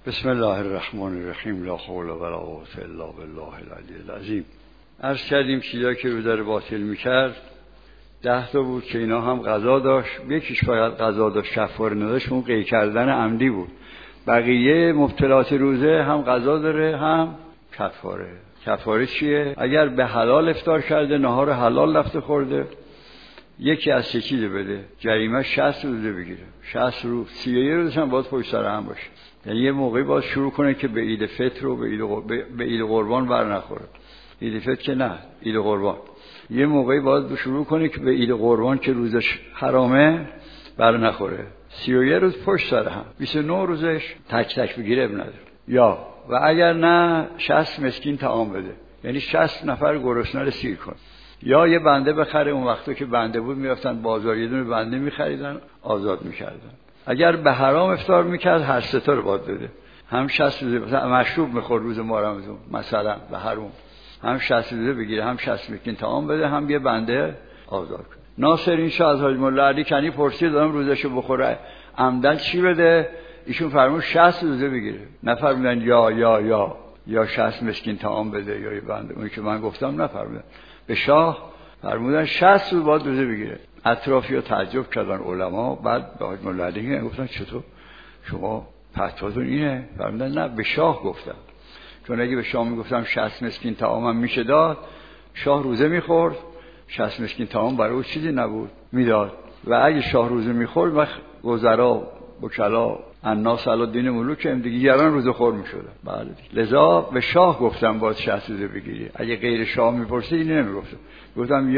بسم الله الرحمن الرحیم. لا حول ولا قوة الا بالله العلی العظیم. عرض کردیم چیزایی که رو در باطل میکرد 10 تا بود که اینا هم قضا داشت، یکیش فقط قضا داشت کفاره نداشت، اون قی کردن عمدی بود. بقیه مبتلات روزه هم قضا داره هم کفاره. کفاره چیه؟ اگر به حلال افطار کرده، نهار حلال رفته خورده، یکی از سه چیز بده، جریمه 60 روزه بگیره. 60 روز 31 روز هم باید پشت سر هم باشه. یعنی یه موقعی باید شروع کنه که به عید فطر و به عید قربان بر نخوره. عید فطر که نه، عید قربان. یه موقعی باید شروع کنه که به عید قربان که روزش حرامه بر نخوره. 31 روز پشت سر هم، 29 روزش تک تک بگیره ابن نداره. یا و اگر نه 60 مسکین طعام بده، یعنی 60 نفر گرسنه رو سیر کن. یا یه بنده بخره، اون وقتا که بنده بود میرفتن بازار یه دونه بنده میخریدن آزاد میکردن. اگر به حرام افطار میکرد هر سه تا رو باید بده. هم 60 روزه مثلا مشروب میخورد روز محرم مثلا به حرام، هم 60 روزه بگیره، هم 60 مسکین طعام بده، هم یه بنده آزاد کنه. ناصرین شاه از حاج مولا علی کنی پرسید دادم روزشو بخوره عمدن چی بده؟ ایشون فرمود 60 روزه بگیره. نفرمودن یا 60 مسکین طعام بده یا یه بنده. اونی که من گفتم نفرمودن. به شاه فرمودن 60 روز باید روزه بگیره. اطرافی‌ها تعجب کردن علما. بعد به حاج مولا علی گفتن چطور شما فتواتون اینه؟ فرمودن نه، به شاه گفتم. چون اگه به شاه میگفتم 60 مسکین طعامم میشه داد، شاه روزه میخورد، 60 مسکین طعام برای او چیزی نبود، میداد. و اگه شاه روزه میخورد وقت وزرا وکلا الناس علی دین ملوک هم دیگه یاران روزه خور میشدن. بله، لذا به شاه گفتم باید 60 روزه بگیری. اگه غیر شاه میپرسید اینو نمیگفتم، گفتم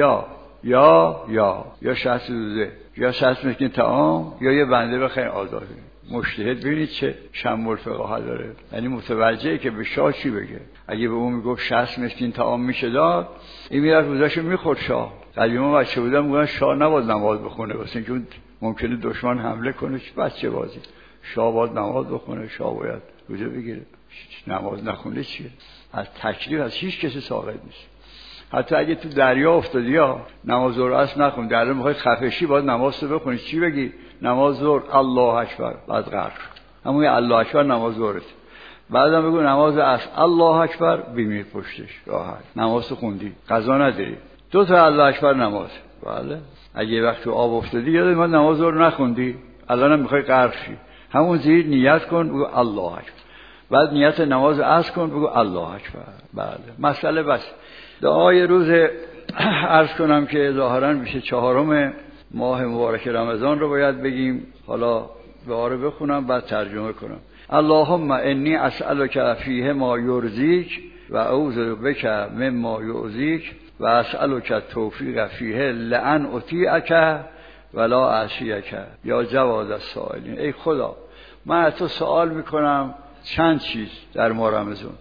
یا 60 روزه یا 60 مسکین طعام یا یه بنده بخیر آزاد. مجتهد ببینید چه شمول فقاهه داره، یعنی متوجهه که به شاه چی بگه. اگه به اون میگفت 60 مسکین طعام میشه داد، این میرفت روزاشو میخورد. شاه قدیما بچه بودم میگن شاه نباید نماز بخونه واسه اینکه ممکنه دشمن حمله کنه. چه بچه بازی، شاه باید نماز بخونه، شاه باید روزه بگیره. نماز نخونه چیه؟ از تکلیف از هیچ کسی ساقط نیست. حتی اگه تو دریا افتادی یا نماز ظهر اصل نخون، دریا میخوای خفشی باید نماز رو بخونی. چی بگی؟ نماز ظهر الله اکبر، بعد غرق. همون الله اکبر نماز ظهرت. بعدم بگو نماز اصل الله اکبر، بیمیر پشتش راحت. نماز خوندی، قضا نداری. 2 تا الله اکبر نماز. بله. اگه وقت تو آب افتادی یادت ما نماز ظهر نخوندی، الانم میخوای غرق شی، همون زیر نیت کن بگو الله اکبر. بعد نیت نماز عصر کن بگو الله اکبر. بله. مسئله بس. دعای روز عرض کنم که ظاهراً میشه 4 ماه مبارک رمضان رو باید بگیم. حالا دعا رو بخونم بعد ترجمه کنم. اللهم انی اسألک فیه ما یرضیک و اعوذ بک مما یؤذیک و اسألک التوفیق فیه لأن اطیعک ولا اعصیک یا جواد السائلین. ای خدا، من از تو سوال میکنم چند چیز در ماه رمضان.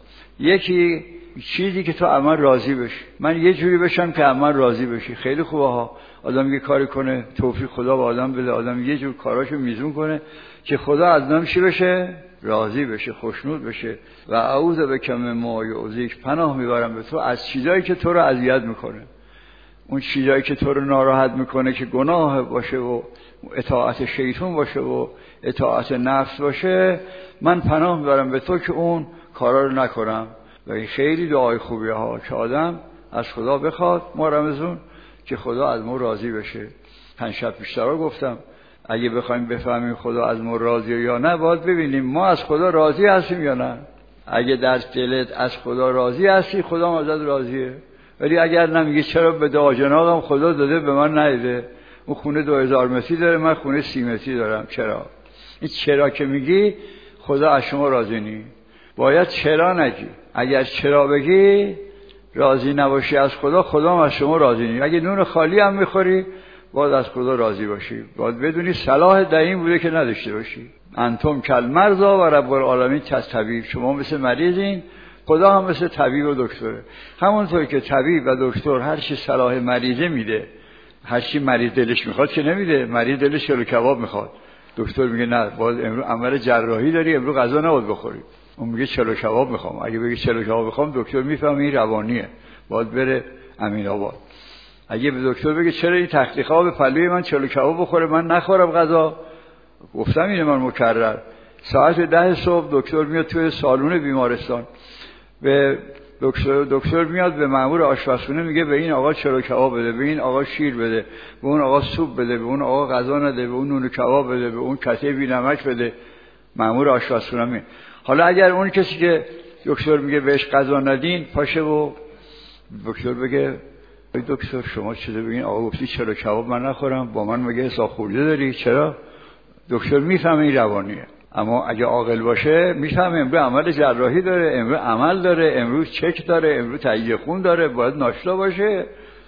یکی چیزی که تو عمل راضی بشی، من یه جوری بشم که عمل راضی بشی. خیلی خوبه ها آدم یه کاری کنه، توفیق خدا به آدم بده، آدم یه جور کاراشو میزون کنه که خدا از آدم چی بشه؟ راضی بشه، خوشنود بشه. و اعوذ بک مما یؤذیک، پناه میبرم به تو از چیزایی که تو رو اذیت میکنه. اون چیزایی که تو رو ناراحت میکنه که گناه باشه و اطاعت شیطان باشه و اطاعت نفس باشه، من پناه میبرم به تو که اون کارا رو نکنم. و این خیلی دعای خوبیه ها که آدم از خدا بخواد ما رمضان که خدا از ما راضی بشه. 5 شب پیشتر گفتم اگه بخوایم بفهمیم خدا از ما راضیه یا نه، باید ببینیم ما از خدا راضی هستیم یا نه. اگه در دلت از خدا راضی هستی، خدا ازت راضیه. ولی اگر نمیگی چرا به دعا جنابم خدا داده به من ندیده، اون خونه 2000 متری داره من خونه 30 متری دارم، چرا؟ این چرا که میگی خدا از شما راضی نی. باید چرا نگی. اگر چرا بگی راضی نباشی از خدا، خدا هم از شما راضی نی. اگه نون خالی هم میخوری باید از خدا راضی باشی. باید بدونی صلاح در این بوده که نداشته باشی. انتم کالمرضا و رب العالمین کالطبیب. شما مثل مریضین، خدا هم مثل طبیب و دکتره. همونطور که طبیب و دکتر هر چی صلاح مریضه میده، هر چی مریض دلش میخواد که نمیده. مریض دلش شلو کباب میخواد، دکتر میگه نه باید امروز عمل جراحی داری، امروز غذا نباید بخوری. اون میگه چلو کباب میخوام. اگه بگه چلو کباب میخوام، دکتر میفهمه این روانیه، باید بره امین آباد. اگه به دکتر بگه چرا این تختیخا به پلوی من چلو کباب بخوره من نخورم غذا، گفتم اینه من مکرر، ساعت 10 صبح دکتر میاد توی سالن بیمارستان، به دکتر میاد به مأمور آشپزخونه میگه به این آقا چلو کباب بده، به این آقا شیر بده، به اون آقا سوپ بده، به اون آقا غذا نده، به اون نون کباب بده، به اون کته بی نمک بده. مأمور آشپزخونه میگه. حالا اگر اون کسی که دکتر میگه بهش غذا ندین پاشه و دکتر بگه ای دکتر شما چطور بگین آقا گفتی چلو کباب من نخورم، با من مگه حساب خورده داری؟ چرا؟ دکتر میفهمه این روانیه. اما اگه عاقل باشه میفهمه امروز عمل جراحی داره، امروز عمل داره، امروز چک داره، امروز تهیه خون داره، باید ناشتا باشه.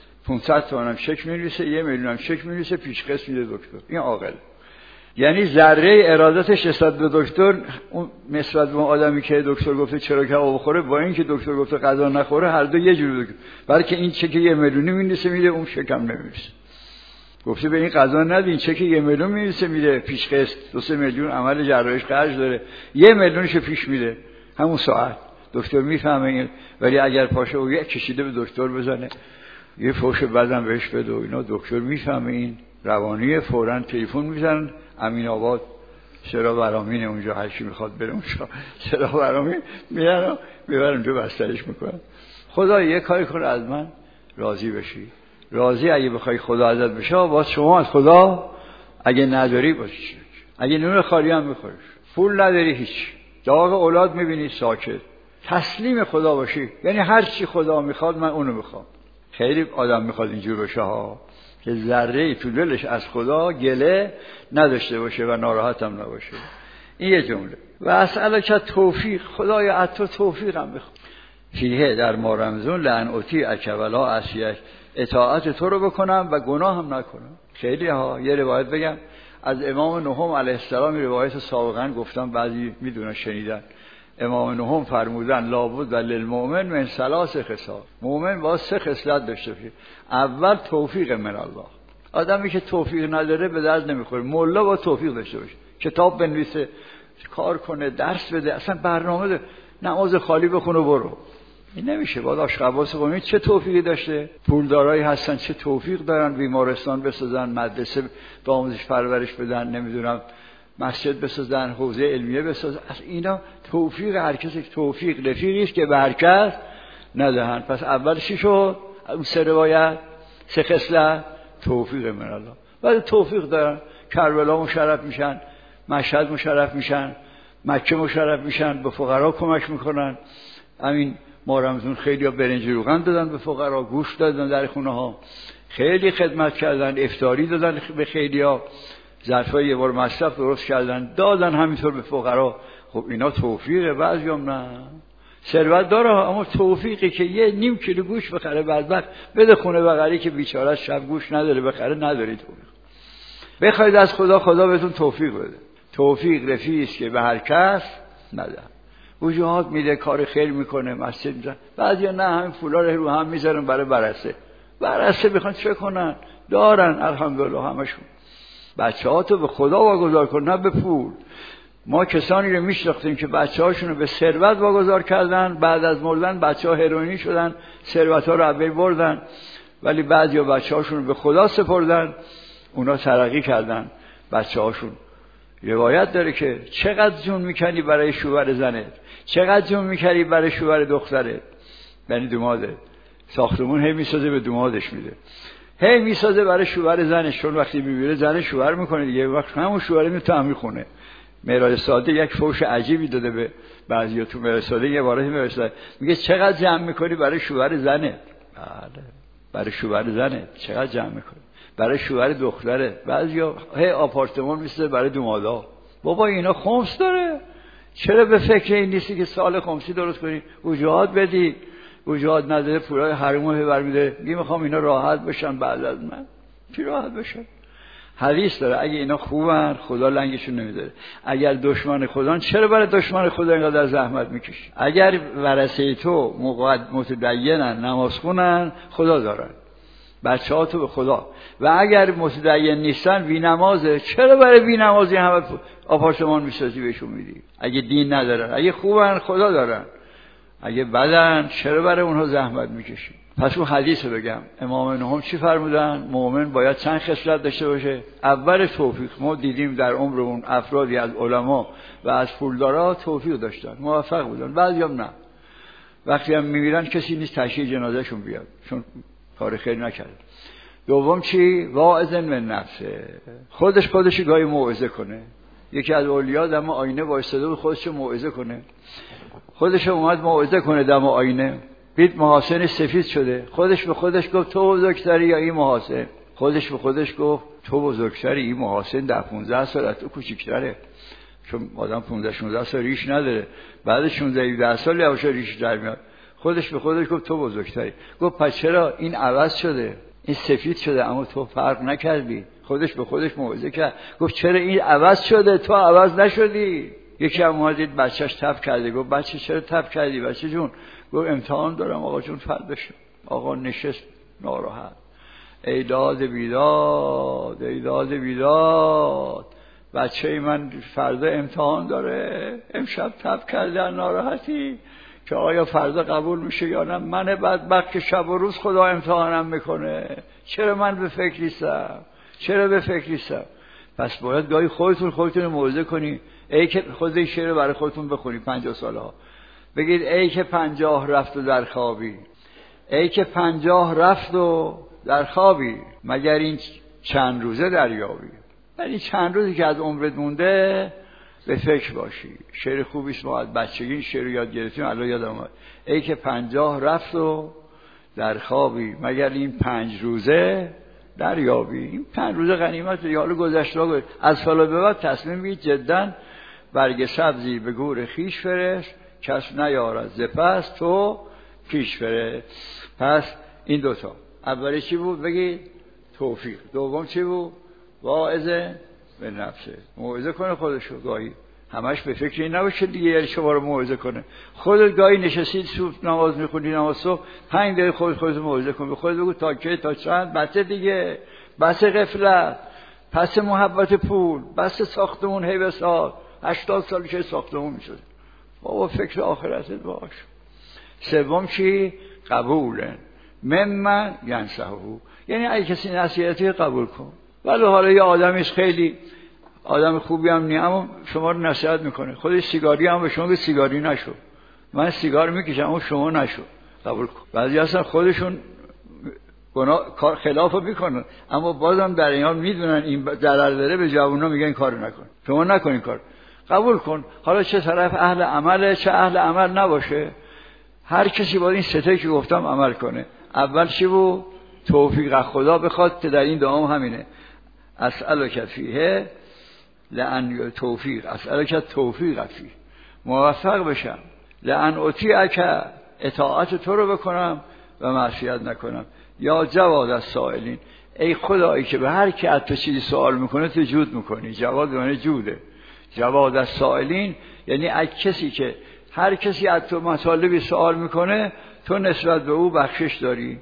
500 تومن چک می‌نویسه، 1 میلیون چک می‌نویسه، پیش قسط میده دکتر. این عاقل. یعنی ذره ارادتش نسبت به دکتر اون نسبت به اون آدمی که دکتر گفته چرا کباب بخوره با اینکه دکتر گفته غذا نخوره هر دو یه جوری دکتر. بلکه این چک 1 میلیونی می‌نویسه میده، اون شکم نمی‌نویسه. گفته به این غذا ندین، چک 1 میلیون می‌نویسه میده، پیش قسط 2-3 میلیون عمل جراحیش خرج داره، 1 میلیونش پیش میده همون ساعت. دکتر میفهمه این. ولی اگر پاشه و یک کشیده به دکتر بزنه، یه فوش بدم بهش بده و اینا، دکتر میفهمه این روانیه، فوراً تلفن میزنن امین آباد چرا برامین اونجا هر کی میخواد بره اونجا چرا برامین میرن میبرن اونجا بسترش میکنن. خدا یه کاری کنه از من راضی بشی. راضی اگه بخوای خدا ازت بشه باز شما از خدا اگه نداری باشی. اگه نون خالی هم بخوریش، پول نداری هیچ، داغ اولاد میبینی ساکت، تسلیم خدا باشی. یعنی هر چی خدا میخواد من اونو میخوام. خیلی آدم میخواد اینجور بشه ها که ذره‌ای تو دلش از خدا گله نداشته باشه و ناراحت هم نباشه. این یه جمله. و اسألک توفیق، خدایا از تو توفیقم بخوام. فیه در ما رمضان لعن اطیع اکولا عصیک، اطاعت تو رو بکنم و گناه هم نکنم. خیلی ها. یه روایت بگم از امام نهم علیه السلام، روایت سابقا گفتم بعضی میدونن شنیدن. امام نهم فرمودن لابد للمؤمن من 3 خصال، مؤمن باید 3 خصلت داشته باشه. اول توفیق من الله، آدمی که توفیق نداره به درد نمیخوره. مولا باید توفیق داشته باشه، کتاب بنویسه، کار کنه، درس بده، اصلا برنامه ده. نماز خالی بخونه برو، این نمیشه. باید آشقباس قومی چه توفیقی داشته؟ پولدارایی هستن چه توفیق دارن، بیمارستان بسازن، مدرسه به آموزش پرورش بدن، نمیدونم مسجد بسازن، حوزه علمیه بسازن. اینا توفیق هر کسی. توفیق رفیقی است که به هر کس ندهن. پس اول چی شد؟ اون 3 روایت، 3 خصلت توفیق من الله. بعد توفیق دارن، کربلا مشرف میشن، مشهد مشرف میشن، مکه مشرف میشن، به فقرا کمک میکنن. همین ما رمضان خیلی ها برنج روغن دادن به فقرا، گوشت دادن در خونه ها، خیلی خدمت کردن، افطاری دادن به خیلی ها، ظرفای یه بار مصرف درست کردن دادن همینطور به فقرا. خب اینا توفیقه. بعضیام نه، ثروت داره اما توفیقی که 1.5 کیلو گوشت بخره بدبخت بده خونه بغلی که بیچاره شب گوشت نداره بخره، نداری توفیق. بخواید از خدا، خدا بهتون توفیق بده. توفیق رفیعی است که به هر کس نده. وجوهات میده، کار خیر میکنه، مسجد میزن. بعضیا نه، همین پولا رو هم میذارن برای برسه بخوان چه کنن؟ دارن الحمدلله همشون. بچه‌هاتو به خدا واگذار کن، نه به پول. ما کسانی رو میشناختیم که بچه‌هاشون رو به ثروت واگذار کردن، بعد از مردن بچه‌ها هروئینی شدن، ثروت‌ها رو از بین بردن. ولی بعضیا بچه‌هاشون رو به خدا سپردن، اونا ترقی کردن. بچه‌هاشون روایت داره که چقدر جون میکنی برای شوهر زنت، چقدر جون میکنی برای شوهر دخترت، یعنی دوماده. ساختمون هی میسازه به دومادش میده، هی میسازه برای شوهر زنش، چون وقتی میبینه زن شوهر میکنه دیگه، وقت همون شوهر میاد تعمیر خونه. مهراد ساده یک فوش عجیبی داده به بعضیا تو مهراد ساده، یه باره مهراد ساده میگه چقدر جمع میکنی برای شوهر زنت. بله، برای شوهر زنت چقدر جمع میکنی، برای شوهر دختره. بعضیا هی آپارتمان میسازه برای دومادا. بابا اینا خمس داره، چرا به فکر این نیستی که سال خمسی درست کنی، وجوهات بدی؟ وجوهات نداره، پولای حرمو برمیده، میگه میخوام اینا راحت بشن بعد از من. چی راحت بشن؟ حدیث داره اگه اینا خوبن خدا لنگشون نمیذاره. اگر دشمن خدان چرا برای دشمن خدا اینقدر زحمت میکشی؟ اگر ورثه تو متدینن، نماز خونن، خدا دارن. بچه‌هاتو به خدا. و اگر متدین نیستن، بی‌نمازه، چرا برای بی‌نمازی همه آپارتمان میسازی بهشون میدی؟ اگه دین ندارن، اگه خوبن خدا دارن، اگه بدن چرا برای اونها زحمت میکشی؟ پس اون حدیث رو بگم. امام نهم چی فرمودن؟ مؤمن باید چند خصلت داشته باشه. اول توفیق. ما دیدیم در عمرمون افرادی از علما و از پولدارا توفیق داشتن، موفق بودن، بعضیام نه. وقتی هم میمیرن کسی نیست تشییع جنازهشون بیاد، چون کار خیلی نکرد. دوم چی؟ واعظ من نفسه. خودش گاهی موعظه کنه. یکی از اولیاء دم آینه وایساده بود خودش موعظه کنه. خودش اومد موعظه کنه دم آینه. دید محاسن سفید شده. خودش به خودش گفت تو بزرگتری یا این محاسن؟ خودش به خودش گفت تو بزرگتری، این محاسن 10-15 سال از تو کوچیک‌تره. چون آدم 15-16 سال ریش نداره. بعد 16-17 سال یواش ریش در میاد. خودش به خودش گفت تو بزرگتری. گفت پس چرا این عوض شده؟ این سفید شده اما تو فرق نکردی. خودش به خودش موعظه کرد. گفت چرا این عوض شده تو عوض نشدی؟ یکی هم اومد دید بچه‌ش تب کرده. گفت بچه چرا تب کردی بچه جون؟ گفت امتحان دارم آقا جون فردا شد. آقا نشست ناراحت. ای داد بیداد، ای داد بیداد، بچه من فردا امتحان داره، امشب تب کرده ناراحتی که آیا فردا قبول میشه یا نه. من بدبخت که شب و روز خدا امتحانم میکنه، چرا من به فکر نیستم؟ پس باید گاهی خودتون موعظه کنی. ای که خود این شعر برای خودتون بخونی 50 سالها. بگید ای که 50 رفت و در خوابی، ای که 50 رفت و در خوابی، مگر این چند روزه دریابی. یعنی چند روزی که از عمرت مونده به فکر باشی. شعر خوبی است، ما از بچگی این شعر یاد گرفتیم، الان یادم اومد. ای که 50 رفت و در خوابی، مگر این 5 روزه دریابی. این 5 روزه غنیمت یالو گذشته. از سال به بعد تصمیم بگید جدا برگ سبزی به گور خیش فرست، کس نیارد ز پس تو پیش فرست. پس این دوتا. اولی چی بود؟ بگید توفیق. دوم چی بود؟ واعظه به نفسه. موعظه کنه خودشو. گاهی همش به فکر این نباشه دیگه یعنی شما رو موعظه کنه. خودت گاهی نشستید صبح نماز میخونی، نماز صبح 5 دقیقه خودت موعظه کن. به خودت بگو تا کی تا چند؟ بس دیگه، بس غفلت، پس محبت پول، بس ساختمون هی سال 80 سال که ساختمون میشد. بابا فکر آخرتت باش. سوم چی؟ قبوله. من ینصحه، یعنی اگه کسی نصیحتی قبول کن. ولی حالا یه آدمی خیلی آدم خوبی هم نیست اما شما رو نصیحت میکنه. خودش سیگاری هم به شما که سیگاری نشو، من سیگار میکشم اما شما نشو، قبول کن. بعضی اصلا خودشون گناه کار خلافو میکنن اما بازم در این حال میدونن این ضرر داره، به جوونا میگن این کارو نکن. شما نکن این کار، قبول کن. حالا چه طرف اهل عمله چه اهل عمل نباشه، هر کسی باید این سه تا که گفتم عمل کنه. اول چی بود؟ توفیق خدا بخواد که در این دعا همینه. اسألک فیه لأن توفیق، اسألک توفیق فیه، موفق بشم. لأن اطیعک، اطاعت تو رو بکنم و معصیت نکنم. یا جواد از سائلین، ای خدایی که به هر کی از تو چیزی سوال میکنه تو جود میکنی. جواد یعنی جوده. جواد از سائلین یعنی از کسی که هر کسی از تو مطالبی سوال میکنه تو نسبت به او بخشش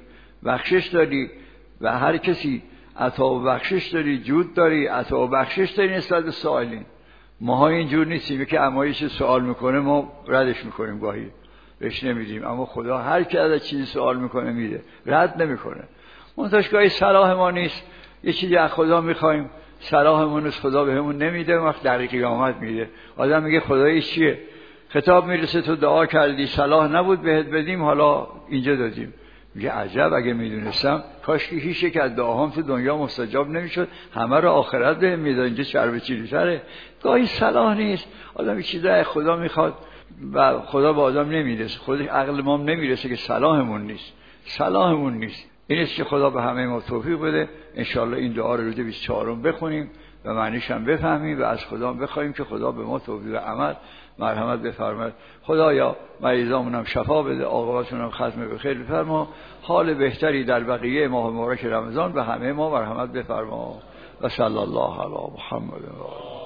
داری و هر کسی عطا و بخشش داری، جود داری، عطا و بخشش داری نسبت به سائلین. ماها اینجور نیستیم که امایی چه سوال میکنه ما ردش میکنیم، گاهی بهش نمیدیم، اما خدا هر کی از چیزی سوال میکنه میده، رد نمیکنه. منتش گاهی صلاح ما نیست، یه چیزی از خدا میخوایم صلاحمون از خدا بهمون نمیده، وقت در قیامت میده. آدم میگه خدایی چیه؟ خطاب میرسه تو دعا کردی صلاح نبود بهت بدیم، حالا اینجا دادیم. میگه عجب، اگه میدونستم کاش که هیچ یک از دعاهام تو دنیا مستجاب نمیشد، همه رو آخرت بهم میداد. اینجا چرب چیلی‌تره. گاهی صلاح نیست، آدم یه چیزای خدا میخواد و خدا به آدم نمیرسه، خودش عقل ما نمیرسه که صلاحمون نیست. این است که خدا به همه ما توفیق بده. انشالله این دعا رو روز 24 بخونیم و معنیش هم بفهمیم و از خدا بخوایم که خدا به ما توفیق عمل مرحمت بفرماید. خدایا مریضامون هم شفا بده، عاقبتشون هم ختم به خیر بفرما، حال بهتری در بقیه ماه مبارک رمضان به همه ما مرحمت بفرما. و صلی الله علی محمد و